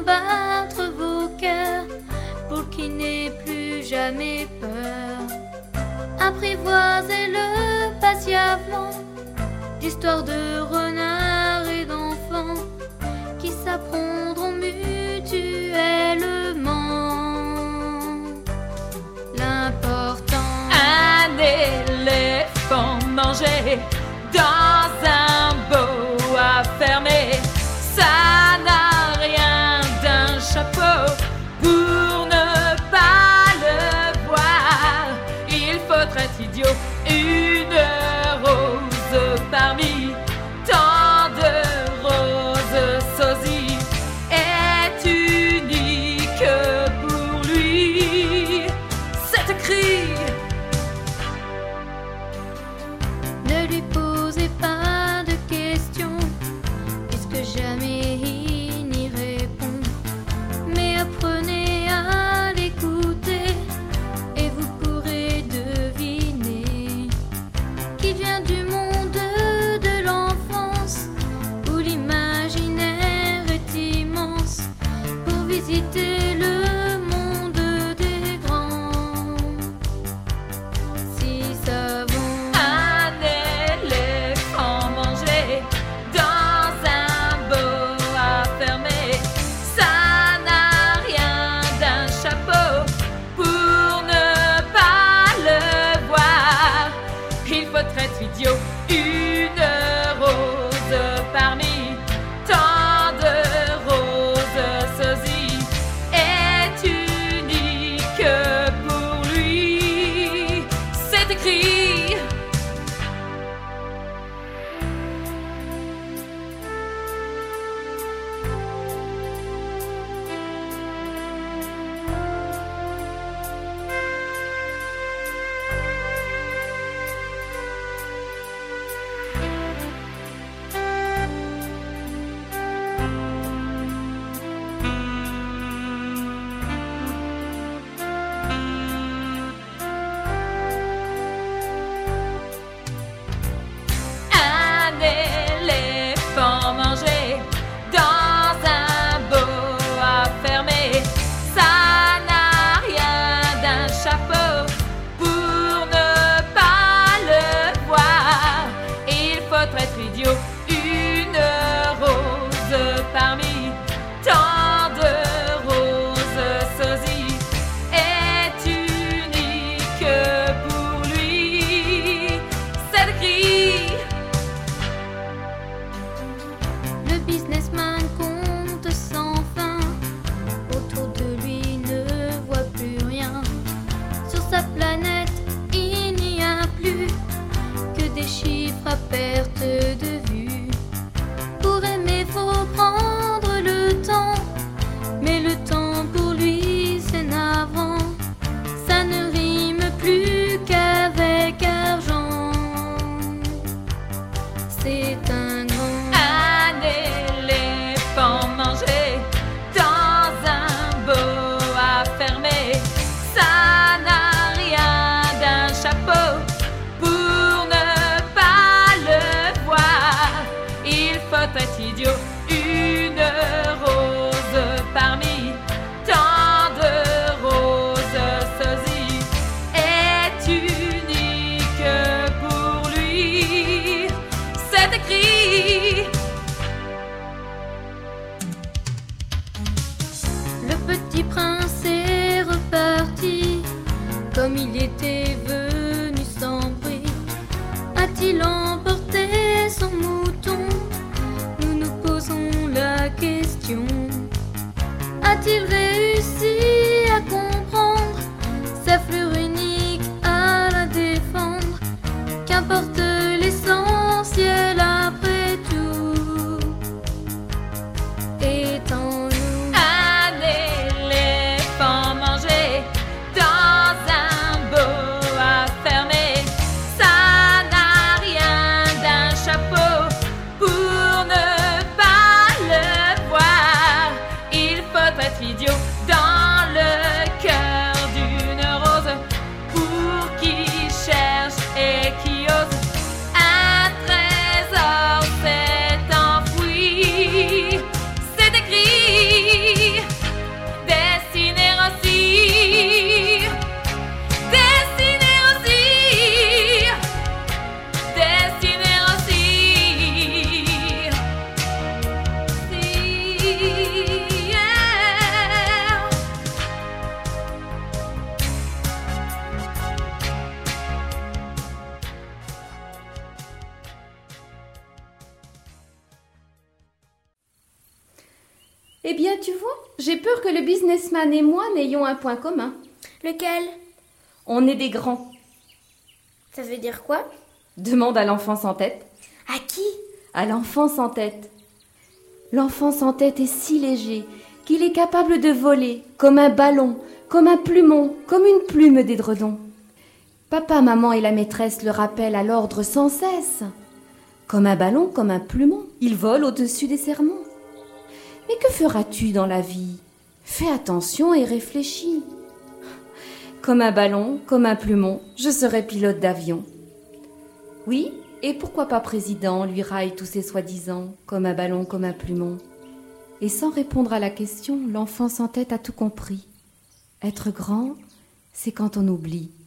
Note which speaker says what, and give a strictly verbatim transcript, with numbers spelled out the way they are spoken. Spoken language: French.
Speaker 1: battre vos cœurs pour qu'il n'ait plus jamais peur. Apprivoisez-le patiemment, l'histoire de renards et d'enfants qui s'apprendront mutuellement. L'important,
Speaker 2: un éléphant mangé dans un boa fermé, ça n'a rien d'un chapeau pour ne pas le voir. Il faudrait idiot une rose parmi tant de roses sosies est unique pour lui. Cette cri,
Speaker 1: ne lui posez pas de questions, puisque jamais il n'y répond. Mais apprenez à l'écouter, et vous pourrez deviner qu'il vient du monde de l'enfance, où l'imaginaire est immense, pour visiter le monde des grands. Si savons
Speaker 2: un éléphant mangé dans un boa fermé, ça n'a rien d'un chapeau pour ne pas le voir. Il faudrait idiot une rose parmi tant de roses sosies est unique pour lui. C'est écrit. Un éléphant mangé dans un boa fermé, ça n'a rien d'un chapeau pour ne pas le voir. Il faudrait être idiot une rose parmi tant de roses sosies est unique pour lui. C'est écrit.
Speaker 1: le businessman compte sans fin, autour de lui ne voit plus rien. Sur sa planète, il n'y a plus que des chiffres à perte de vue. Pour aimer, faut prendre le temps, mais le temps pour lui c'est navrant. Ça ne rime plus qu'avec argent. C'est un grand
Speaker 2: Un éléphant mangé dans un boa fermé, ça n'a rien d'un chapeau pour ne pas le voir. Il faut être idiot une rose parmi tant de roses sosies est unique pour lui. C'est écrit.
Speaker 1: Le petit prince est reparti, comme il était venu sans bruit. A-t-il emporté son mouton? Nous nous posons la question. A-t-il réussi à comprendre sa fleur unique, à la défendre? Qu'importe l'essentiel après tout. Étends-nous
Speaker 2: Un éléphant mangé dans un boa fermé, ça n'a rien d'un chapeau pour ne pas le voir. Il faut être idiot dans le
Speaker 3: Eh bien, tu vois, j'ai peur que le businessman et moi n'ayons un point commun.
Speaker 1: Lequel?
Speaker 3: On est des grands.
Speaker 1: Ça veut dire quoi?
Speaker 3: Demande à l'enfant sans tête.
Speaker 1: À qui?
Speaker 3: À l'enfant sans tête. L'enfant sans tête est si léger qu'il est capable de voler comme un ballon, comme un plumon, comme une plume d'édredon. Papa, maman et la maîtresse le rappellent à l'ordre sans cesse. Comme un ballon, comme un plumon, il vole au-dessus des sermons. Mais que feras-tu dans la vie? Fais attention et réfléchis. Comme un ballon, comme un plumon, je serai pilote d'avion. Oui, et pourquoi pas président, lui raille tous ses soi-disant, comme un ballon, comme un plumon. Et sans répondre à la question, l'enfant sans tête a tout compris. Être grand, c'est quand on oublie.